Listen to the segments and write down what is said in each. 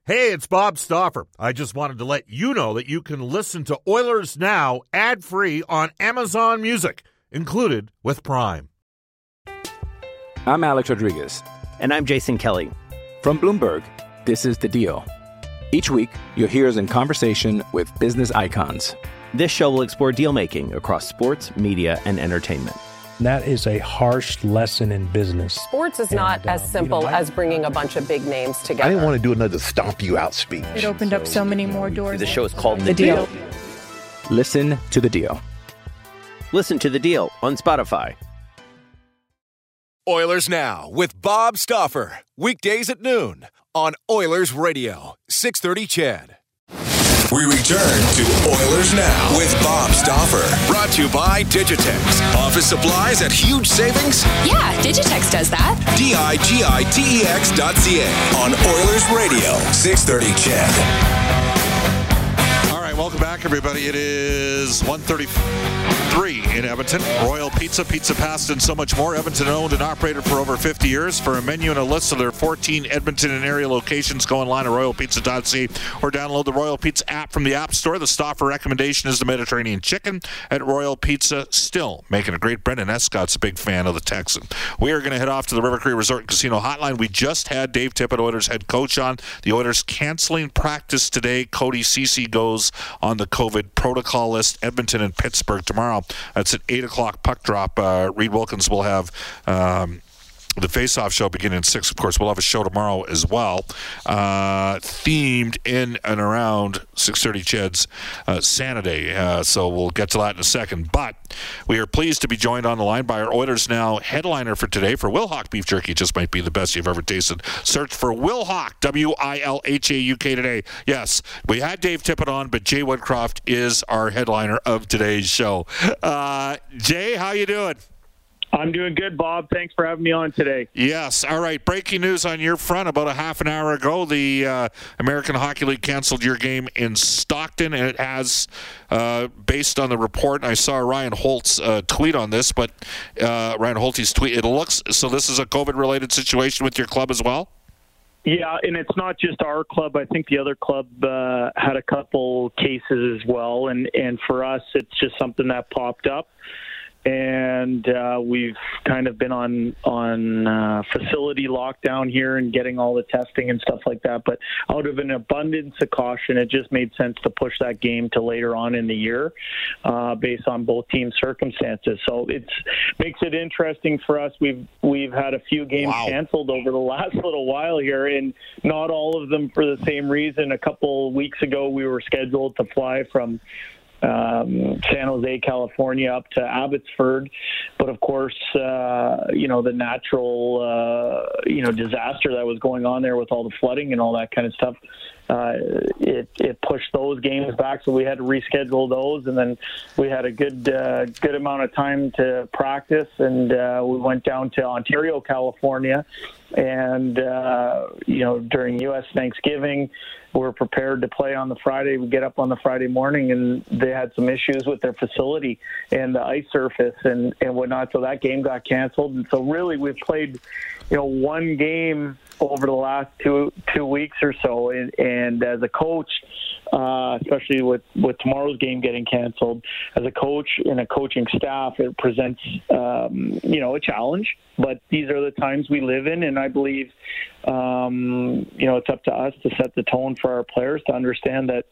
Hey, it's Bob Stauffer. I just wanted to let you know that you can listen to Oilers Now ad-free on Amazon Music, included with Prime. I'm Alex Rodriguez. And I'm Jason Kelly. From Bloomberg, this is The Deal. Each week, you'll hear us in conversation with business icons. This show will explore deal-making across sports, media, and entertainment. That is a harsh lesson in business. Sports is not as simple as bringing a bunch of big names together. I didn't want to do another stomp you out speech. It opened up so many more doors. The show is called The Deal. Listen to The Deal. Listen to The Deal on Spotify. Oilers Now with Bob Stauffer. Weekdays at noon on Oilers Radio, 630 CHED. We return to Oilers Now with Bob Stauffer. Brought to you by Digitex. Office supplies at huge savings? Yeah, Digitex does that. Digitex.ca on Oilers Radio, 630 CHED. All right, welcome back, everybody. It is 1:33 in Edmonton. Royal Pizza, Pizza Pasta, and so much more. Edmonton owned and operated for over 50 years. For a menu and a list of their 14 Edmonton and area locations, go online at royalpizza.ca or download the Royal Pizza app from the App Store. The Stauffer recommendation is the Mediterranean chicken at Royal Pizza. Still making a great. Brendan Escott's a big fan of the Texan. We are going to head off to the River Cree Resort and Casino Hotline. We just had Dave Tippett, Oilers head coach, on. The Oilers canceling practice today. Cody Ceci goes on the COVID protocol list. Edmonton and Pittsburgh tomorrow. That's at 8 o'clock puck drop. Reed Wilkins will have the face-off show beginning at 6. Of course, we'll have a show tomorrow as well, themed in and around 630 CHED's Santa Day. So we'll get to that in a second. But we are pleased to be joined on the line by our Oilers Now headliner for today. For Wilhauk Beef Jerky, just might be the best you've ever tasted. Search for Wilhauk, Wilhauk today. Yes, we had Dave Tippett on, but Jay Woodcroft is our headliner of today's show. Jay, how you doing? I'm doing good, Bob. Thanks for having me on today. Yes. All right. Breaking news on your front. About a half an hour ago, the American Hockey League canceled your game in Stockton, and it has, based on the report, I saw Ryan Holtz tweet on this, but Ryan Holt's tweet, it looks, so this is a COVID-related situation with your club as well? Yeah, and it's not just our club. I think the other club had a couple cases as well, and for us, it's just something that popped up. And we've kind of been on facility lockdown here and getting all the testing and stuff like that. But out of an abundance of caution, it just made sense to push that game to later on in the year based on both teams' circumstances. So it makes it interesting for us. We've had a few games canceled over the last little while here, and not all of them for the same reason. A couple weeks ago, we were scheduled to fly from San Jose, California, up to Abbotsford, but of course, the natural, disaster that was going on there with all the flooding and all that kind of stuff, it pushed those games back, so we had to reschedule those, and then we had a good amount of time to practice, and we went down to Ontario, California, and during U.S. Thanksgiving, we're prepared to play on the Friday. We get up on the Friday morning, and they had some issues with their facility and the ice surface and whatnot. So that game got canceled. And so really we've played, one game over the last two weeks or so. And as a coach, especially with tomorrow's game getting canceled, as a coach and a coaching staff, it presents, a challenge. But these are the times we live in, and I believe, it's up to us to set the tone for our players to understand that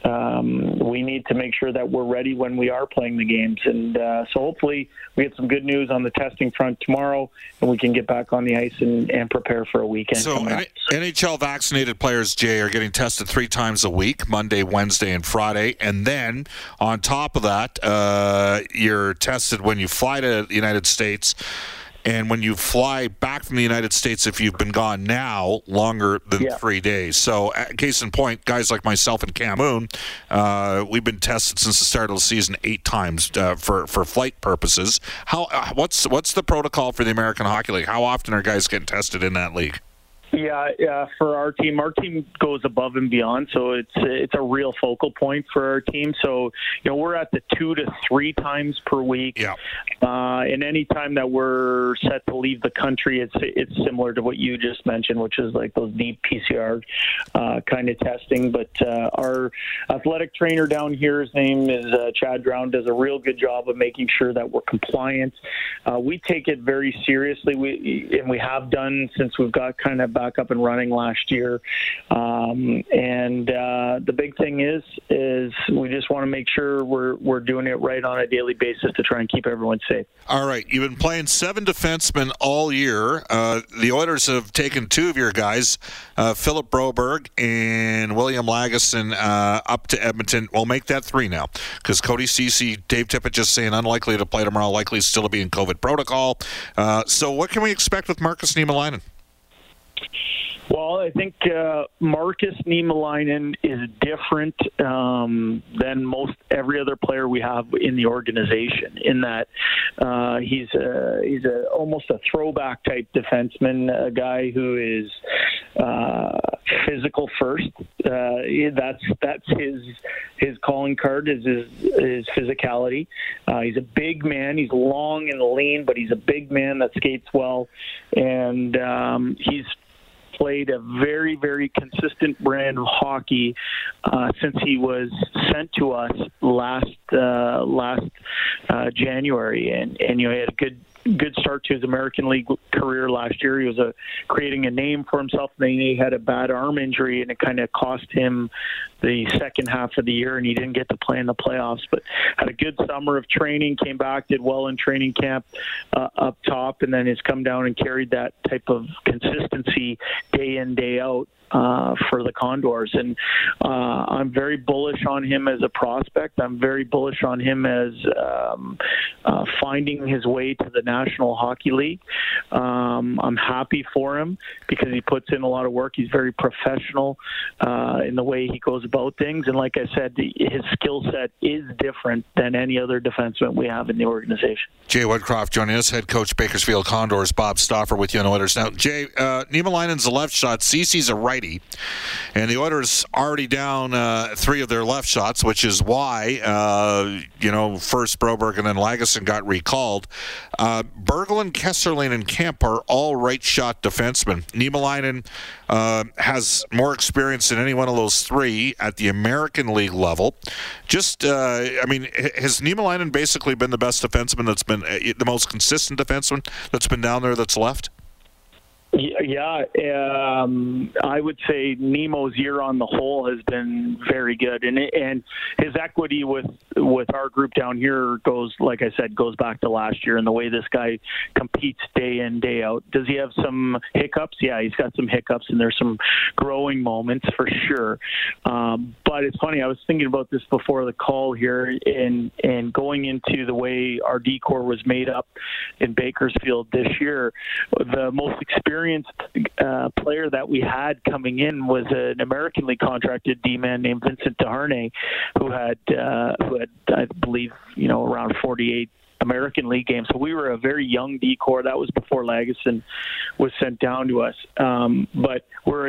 we need to make sure that we're ready when we are playing the games. And so hopefully we get some good news on the testing front tomorrow, and we can get back on the ice and prepare for a weekend. So NHL vaccinated players, Jay, are getting tested 3 times a week, Monday, Wednesday, and Friday. And then on top of that, you're tested when you fly to the United States. And when you fly back from the United States, if you've been gone now longer than 3 days. So, case in point, guys like myself and Camoon, we've been tested since the start of the season 8 times for flight purposes. What's the protocol for the American Hockey League? How often are guys getting tested in that league? Yeah, for our team goes above and beyond, so it's a real focal point for our team. So, we're at the 2 to 3 times per week. Yeah. And any time that we're set to leave the country, it's similar to what you just mentioned, which is like those deep PCR kind of testing. But our athletic trainer down here, his name is Chad Drown, does a real good job of making sure that we're compliant. We take it very seriously. We have done since we've got kind of back up and running last year. The big thing is we just want to make sure we're doing it right on a daily basis to try and keep everyone safe. All right. You've been playing 7 defensemen all year. The Oilers have taken 2 of your guys, Philip Broberg and William Lagesson, up to Edmonton. We'll make that 3 now because Cody Ceci, Dave Tippett just saying unlikely to play tomorrow, likely still to be in COVID protocol. So what can we expect with Markus Niemelainen? Well, I think Markus Niemelainen is different than most every other player we have in the organization. In that he's almost a throwback type defenseman, a guy who is physical first. That's his calling card is his physicality. He's a big man. He's long and lean, but he's a big man that skates well, and he's played a very, very consistent brand of hockey since he was sent to us last January, and he had a good start to his American League career last year. He was creating a name for himself. Then he had a bad arm injury, and it kind of cost him the second half of the year, and he didn't get to play in the playoffs. But had a good summer of training, came back, did well in training camp up top, and then has come down and carried that type of consistency day in, day out for the Condors. And I'm very bullish on him as a prospect. I'm very bullish on him as finding his way to the National Hockey League. I'm happy for him because he puts in a lot of work. He's very professional in the way he goes about things. And like I said, his skill set is different than any other defenseman we have in the organization. Jay Woodcroft joining us, head coach Bakersfield Condors. Bob Stauffer with you on Oilers. Now, Jay, Niemelainen's a left shot, Ceci's a righty, and the Oilers already down 3 of their left shots, which is why, first Broberg and then Lagesson got recalled. Berglund, Kesselring, and Kemp are all right shot defensemen. Niemelainen has more experience than any one of those 3 at the American League level. Has Niemelainen basically been the best defenseman that's been the most consistent defenseman that's been down there that's left? Yeah, I would say Nemo's year on the whole has been very good, and his equity with our group down here goes back to last year, and the way this guy competes day in, day out. Does he have some hiccups? Yeah, he's got some hiccups, and there's some growing moments for sure. But it's funny, I was thinking about this before the call here, and going into the way our D-Corps was made up in Bakersfield this year, the most experienced player that we had coming in was an American League contracted D-man named Vincent Desharnais, who had I believe around 48 American League games. So we were a very young D-Corps. That was before Lagesson was sent down to us. But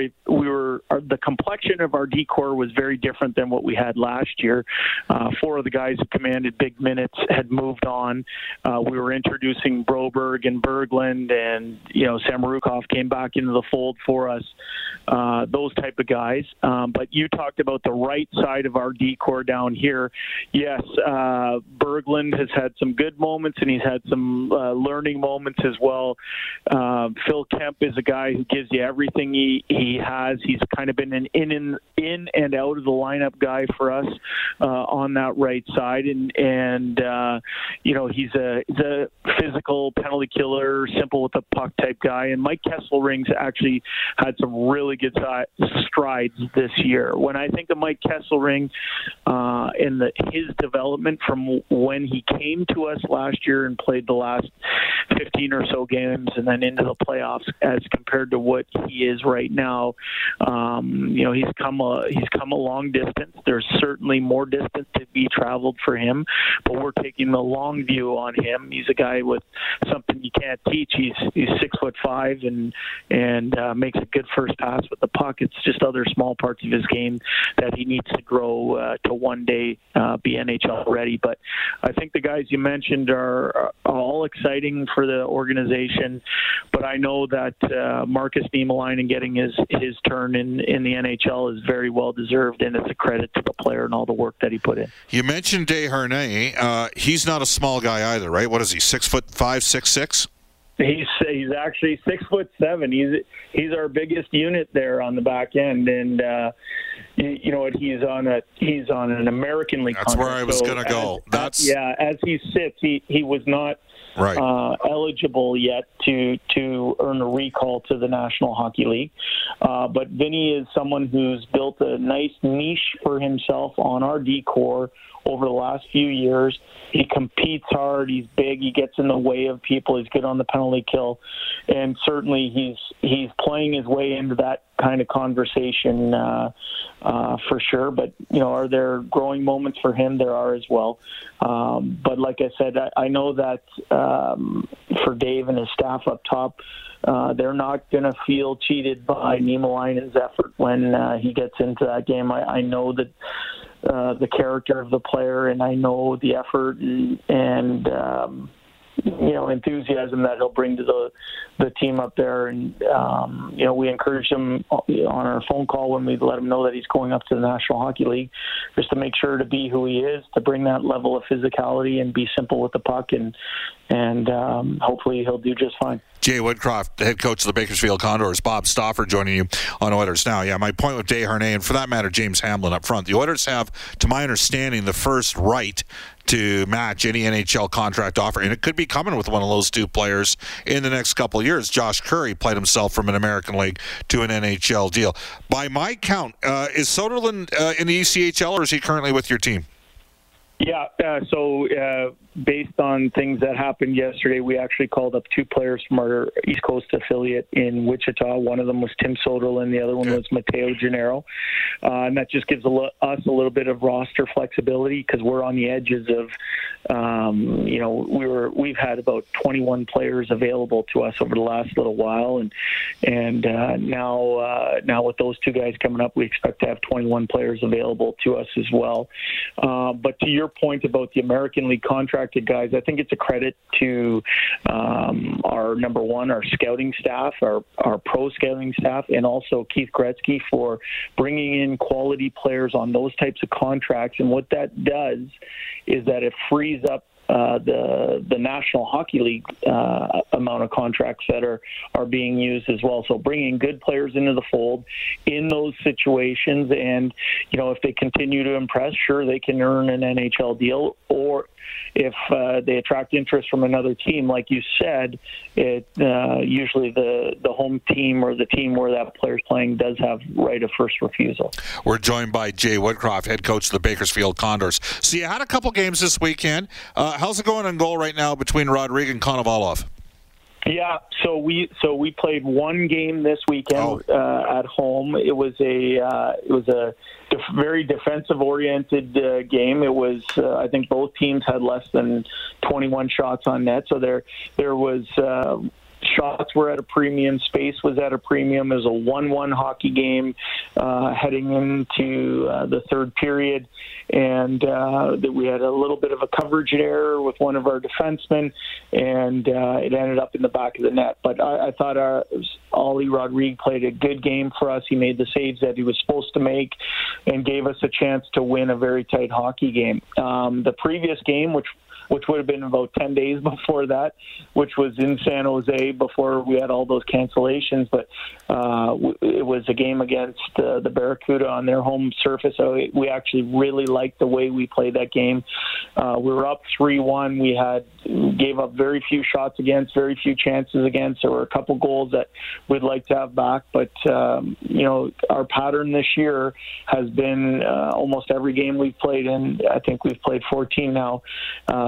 the complexion of our D-Corps was very different than what we had last year. 4 of the guys who commanded big minutes had moved on. We were introducing Broberg and Berglund, and Samorukov came back into the fold for us. Those type of guys. But you talked about the right side of our D-Corps down here. Yes, Berglund has had some good moments, and he's had some learning moments as well. Phil Kemp is a guy who gives you everything he has. He's kind of been an in and out of the lineup guy for us on that right side, and he's a physical penalty killer, simple with the puck type guy. And Mike Kesselring's actually had some really good strides this year. When I think of Mike Kesselring and his development from when he came to us last year and played the last 15 or so games and then into the playoffs as compared to what he is right now. He's come a long distance. There's certainly more distance to be traveled for him, but we're taking the long view on him. He's a guy with something you can't teach. He's 6'5" and makes a good first pass with the puck. It's just other small parts of his game that he needs to grow to one day be NHL ready. But I think the guys you mentioned are all exciting for the organization. But I know that Markus Niemelainen getting his turn in the NHL is very well deserved, and it's a credit to the player and all the work that he put in. You mentioned Desharnais. He's not a small guy either, right? What is he? 6'5", 6'6"? He's actually 6'7". He's our biggest unit there on the back end, and you know what? He's on an American League contract. That's where I was going to go. As he sits, he was not eligible yet to earn a recall to the National Hockey League. But Vinny is someone who's built a nice niche for himself on our D-core over the last few years. He competes hard. He's big. He gets in the way of people. He's good on the penalty kill, and certainly he's playing his way into that kind of conversation for sure. But are there growing moments for him? There are as well. But like I said, I know that for Dave and his staff up top, they're not going to feel cheated by Niemelainen's effort when he gets into that game. I know that the character of the player, and I know the effort and enthusiasm that he'll bring to the team up there. And we encourage him on our phone call when we let him know that he's going up to the National Hockey League, just to make sure to be who he is, to bring that level of physicality and be simple with the puck, and hopefully he'll do just fine. Jay Woodcroft, head coach of the Bakersfield Condors. Bob Stauffer joining you on Oilers Now. Yeah, my point with Desharnais, and for that matter, James Hamblin up front. The Oilers have, to my understanding, the first right to match any NHL contract offer, and it could be coming with one of those two players in the next couple of years. Josh Curry played himself from an American League to an NHL deal. By my count, is Soderlund in the ECHL, or is he currently with your team? Yeah, so based on things that happened yesterday, we actually called up two players from our East Coast affiliate in Wichita. One of them was Tim Soderlund, the other one was Matteo Gennaro. And that just gives us a little bit of roster flexibility, because we're on the edges of, we've had about 21 players available to us over the last little while, and now with those two guys coming up, we expect to have 21 players available to us as well. But to your point about the American League contracted guys, I think it's a credit to our number one, our scouting staff, our pro scouting staff, and also Keith Gretzky for bringing in quality players on those types of contracts. And what that does is that it frees up the National Hockey League amount of contracts that are being used as well. So bringing good players into the fold in those situations, and if they continue to impress, sure, they can earn an NHL deal. Or if they attract interest from another team, like you said, it usually the home team or the team where that player's playing does have right of first refusal. We're joined by Jay Woodcroft, head coach of the Bakersfield Condors. So you had a couple games this weekend. How's it going in goal right now between Rodrigue and Konovalov? Yeah, so we played one game this weekend at home. It was a very defensive-oriented game. It was I think both teams had less than 21 shots on net, so there was. Shots were at a premium. Space was at a premium. It was a 1-1 hockey game heading into the third period, and we had a little bit of a coverage error with one of our defensemen, and it ended up in the back of the net. But I thought Ollie Rodrigue played a good game for us. He made the saves that he was supposed to make and gave us a chance to win a very tight hockey game. The previous game, which would have been about 10 days before that, which was in San Jose before we had all those cancellations. But it was a game against the Barracuda on their home surface. So we actually really liked the way we played that game. We were up 3-1. We gave up very few shots against, very few chances against. There were a couple goals that we'd like to have back. But, our pattern this year has been almost every game we've played in. I think we've played 14 now.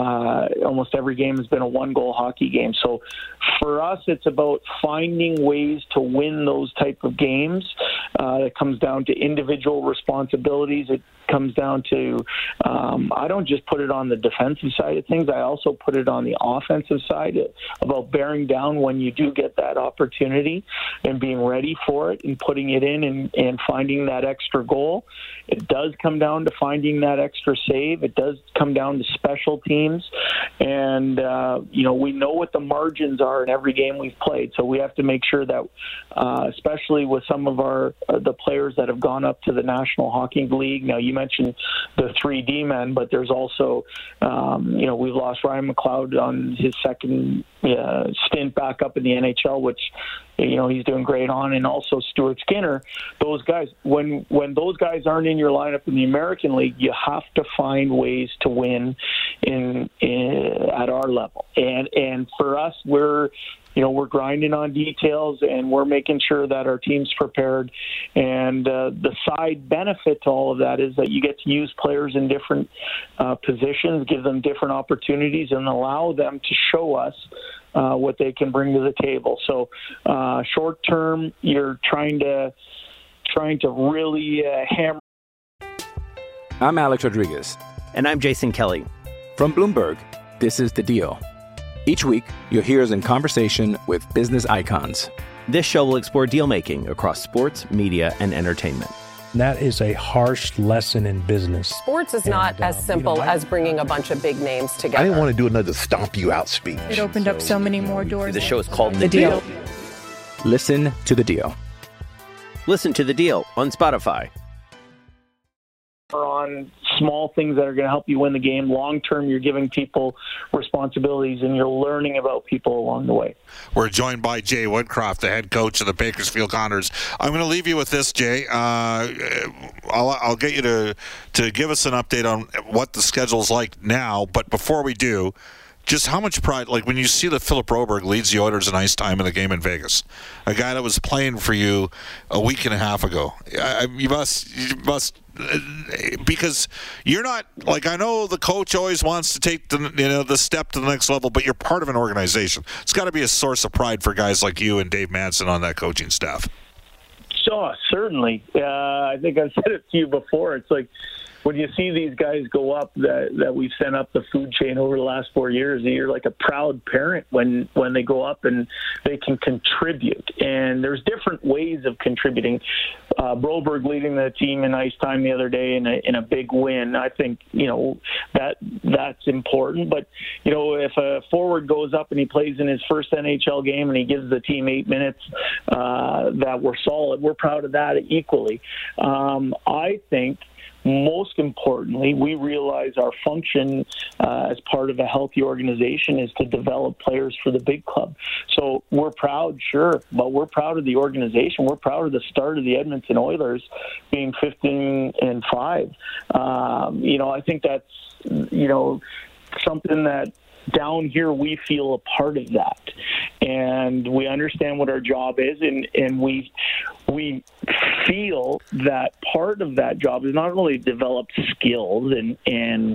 almost every game has been a one-goal hockey game. So for us, it's about finding ways to win those type of games. It comes down to individual responsibilities. It comes down to I don't just put it on the defensive side of things. I also put it on the offensive side about bearing down when you do get that opportunity and being ready for it and putting it in and finding that extra goal. It does come down to finding that extra save. It does come down to special teams. And, we know what the margins are in every game we've played. So we have to make sure that, especially with some of the players that have gone up to the National Hockey League. Now, you mentioned the 3D men, but there's also, we've lost Ryan McLeod on his second stint back up in the NHL, which, he's doing great on, and also Stuart Skinner. Those guys, when those guys aren't in your lineup in the American League, you have to find ways to win at our level. And for us, we're grinding on details, and we're making sure that our team's prepared. And the side benefit to all of that is that you get to use players in different positions, give them different opportunities, and allow them to show us what they can bring to the table. So short term, you're trying to really hammer. I'm Alex Rodriguez. And I'm Jason Kelly. From Bloomberg, this is The Deal. Each week, you'll hear us in conversation with business icons. This show will explore deal-making across sports, media, and entertainment. That is a harsh lesson in business. Sports is not as simple as bringing a bunch of big names together. I didn't want to do another stomp you out speech. It opened up so many more doors. The show is called The Deal. Listen to The Deal. Listen to The Deal on Spotify. On small things that are going to help you win the game. Long term, you're giving people responsibilities, and you're learning about people along the way. We're joined by Jay Woodcroft, the head coach of the Bakersfield Condors. I'm going to leave you with this, Jay. I'll get you to give us an update on what the schedule's like now, but before we do, just how much pride, like when you see that Philip Broberg leads the Oilers in ice time in the game in Vegas, a guy that was playing for you a week and a half ago. You must, because you're not, like, I know the coach always wants to take the step to the next level, but you're part of an organization. It's got to be a source of pride for guys like you and Dave Manson on that coaching staff. Sure, certainly. I think I've said it to you before. It's like, when you see these guys go up that we've sent up the food chain over the last 4 years, you're like a proud parent when they go up and they can contribute. And there's different ways of contributing. Broberg leading the team in ice time the other day in a big win. I think, that's important. But, if a forward goes up and he plays in his first NHL game and he gives the team 8 minutes that were solid, we're proud of that equally. I think, most importantly, we realize our function as part of a healthy organization is to develop players for the big club. So we're proud, sure, but we're proud of the organization. We're proud of the start of the Edmonton Oilers being 15-5. I think that's, something that down here we feel a part of that. And we understand what our job is, and we feel that part of that job is not only develop skills and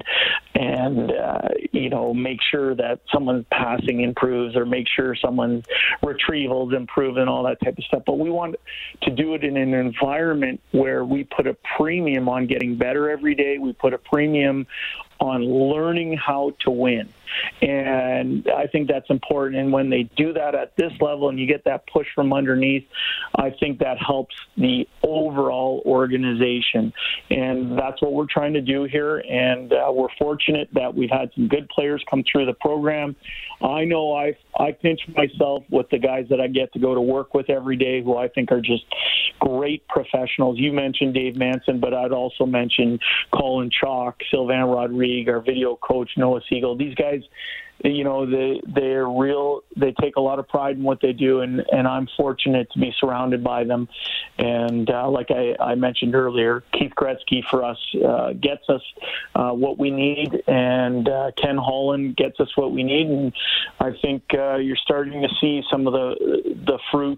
make sure that someone's passing improves or make sure someone's retrievals improve and all that type of stuff, but we want to do it in an environment where we put a premium on getting better every day. We put a premium on learning how to win. And I think that's important. And when they do that at this level and you get that push from underneath, I think that helps the overall organization. And that's what we're trying to do here. And we're fortunate that we've had some good players come through the program. I know I pinch myself with the guys that I get to go to work with every day, who I think are just great professionals. You mentioned Dave Manson, but I'd also mention Colin Chalk, Sylvain Rodrigue, our video coach, Noah Siegel. These guys, they're real. They take a lot of pride in what they do, and I'm fortunate to be surrounded by them. And like I mentioned earlier, Keith Gretzky for us gets us what we need, and Ken Holland gets us what we need. And I think you're starting to see some of the fruit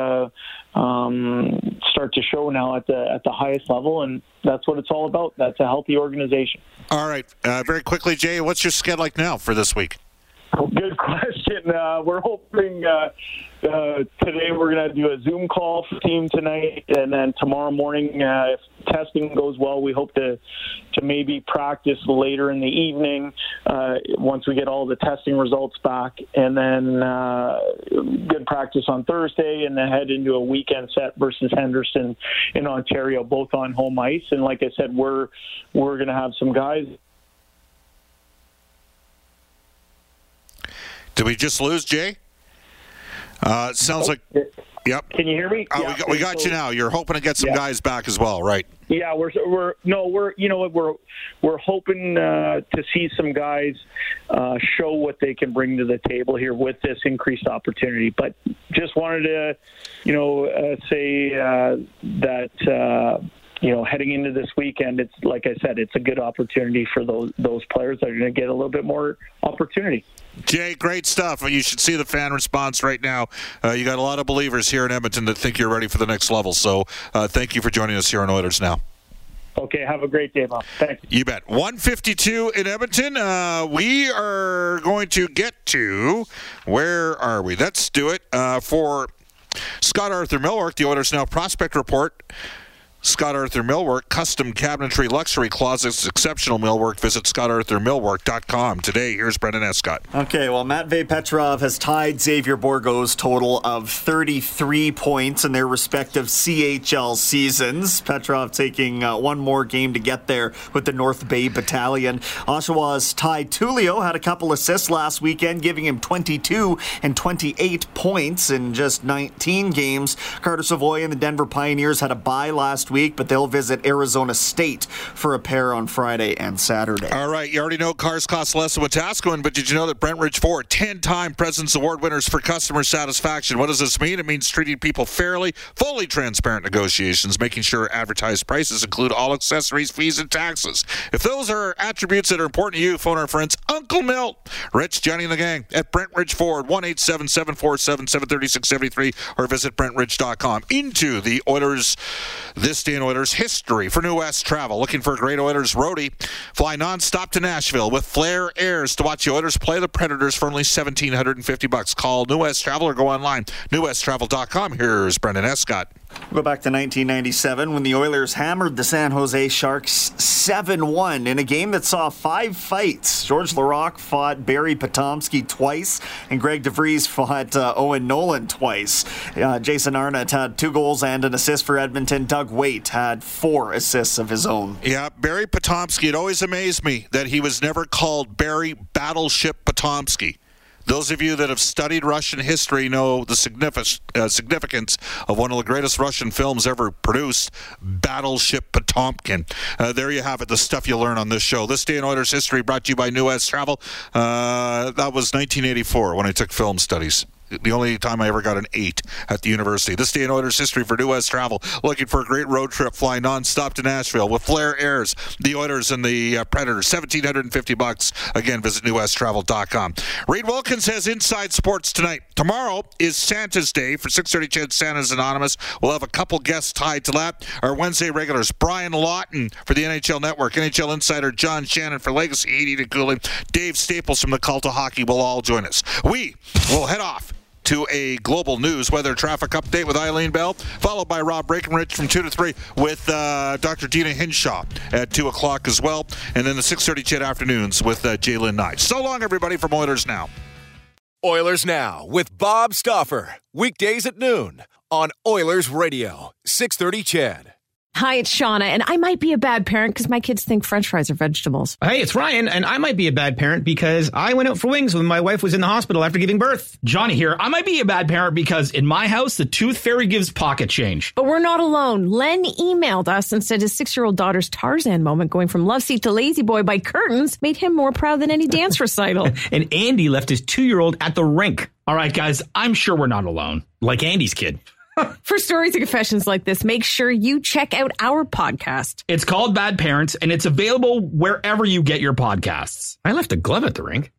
start to show now at the highest level, and that's what it's all about. That's a healthy organization. All right. Very quickly, Jay, what's your schedule like now for this week? Good question. We're hoping today we're going to do a Zoom call for the team tonight, and then tomorrow morning, if testing goes well, we hope to maybe practice later in the evening once we get all the testing results back, and then good practice on Thursday, and then head into a weekend set versus Henderson in Ontario, both on home ice. And like I said, we're going to have some guys. Did we just lose Jay? Sounds like. Yep. Can you hear me? We got you now. You're hoping to get some guys back as well, right? Yeah, we're hoping to see some guys show what they can bring to the table here with this increased opportunity. But just wanted to, say that. Heading into this weekend, it's like I said, it's a good opportunity for those players that are going to get a little bit more opportunity. Jay, great stuff. You should see the fan response right now. You got a lot of believers here in Edmonton that think you're ready for the next level. So thank you for joining us here on Oilers Now. Okay, have a great day, Bob. Thanks. You bet. 1:52 in Edmonton. We are going to get to, where are we? Let's do it. For Scott Arthur Millwork, the Oilers Now Prospect Report. Scott Arthur Millwork, custom cabinetry, luxury closets, exceptional millwork. Visit scottarthurmillwork.com. Today, here's Brendan Escott. Okay, well, Matvei Petrov has tied Xavier Bourgault's total of 33 points in their respective CHL seasons. Petrov taking one more game to get there with the North Bay Battalion. Oshawa's Ty Tullio had a couple assists last weekend, giving him 22 and 28 points in just 19 games. Carter Savoy and the Denver Pioneers had a bye last week, but they'll visit Arizona State for a pair on Friday and Saturday. All right, you already know cars cost less than Wetaskiwin, but did you know that Brentridge Ford, 10-time President's Award winners for customer satisfaction? What does this mean? It means treating people fairly, fully transparent negotiations, making sure advertised prices include all accessories, fees, and taxes. If those are attributes that are important to you, phone our friends Uncle Milt, Rich, Johnny, and the gang at Brentridge Ford, 1-877-477-3673, or visit BrentRidge.com. Into the Oilers This Day in Oilers history for New West Travel. Looking for a great Oilers roadie? Fly nonstop to Nashville with Flair Airs to watch the Oilers play the Predators for only $1,750. Call New West Travel or go online, newwesttravel.com. Here's Brendan Escott. We'll go back to 1997 when the Oilers hammered the San Jose Sharks 7-1 in a game that saw 5 fights. George Laraque fought Barry Potomski twice, and Greg DeVries fought Owen Nolan twice. Jason Arnott had 2 goals and an assist for Edmonton. Doug Waite had 4 assists of his own. Yeah, Barry Potomski, it always amazed me that he was never called Barry Battleship Potomski. Those of you that have studied Russian history know the significance of one of the greatest Russian films ever produced, Battleship Potemkin. There you have it, the stuff you learn on this show. This Day in Oilers history brought to you by New West Travel. That was 1984 when I took film studies. The only time I ever got an 8 at the university. This Day in Oilers history for New West Travel. Looking for a great road trip, flying nonstop to Nashville with Flair Airs, the Oilers and the Predators. $1,750. Again, visit newwesttravel.com. Reed Wilkins has Inside Sports tonight. Tomorrow is Santa's Day for 6:30 CHED Santa's Anonymous. We'll have a couple guests tied to that. Our Wednesday regulars, Brian Lawton for the NHL Network, NHL Insider John Shannon for Legacy Heating and Cooling, Dave Staples from the Cult of Hockey will all join us. We will head off to a global news weather traffic update with Eileen Bell, followed by Rob Breckenridge from 2 to 3 with Dr. Dina Hinshaw at 2 o'clock as well. And then the 6:30 CHED afternoons with Jalen Nye. So long, everybody, from Oilers Now. Oilers Now with Bob Stauffer. Weekdays at noon on Oilers Radio, 630 CHED. Hi, it's Shauna, and I might be a bad parent because my kids think French fries are vegetables. Hey, it's Ryan, and I might be a bad parent because I went out for wings when my wife was in the hospital after giving birth. Johnny here. I might be a bad parent because in my house, the tooth fairy gives pocket change. But we're not alone. Len emailed us and said his 6-year-old daughter's Tarzan moment going from love seat to lazy boy by curtains made him more proud than any dance recital. And Andy left his 2-year-old at the rink. All right, guys, I'm sure we're not alone. Like Andy's kid. For stories and confessions like this, make sure you check out our podcast. It's called Bad Parents, and it's available wherever you get your podcasts. I left a glove at the rink.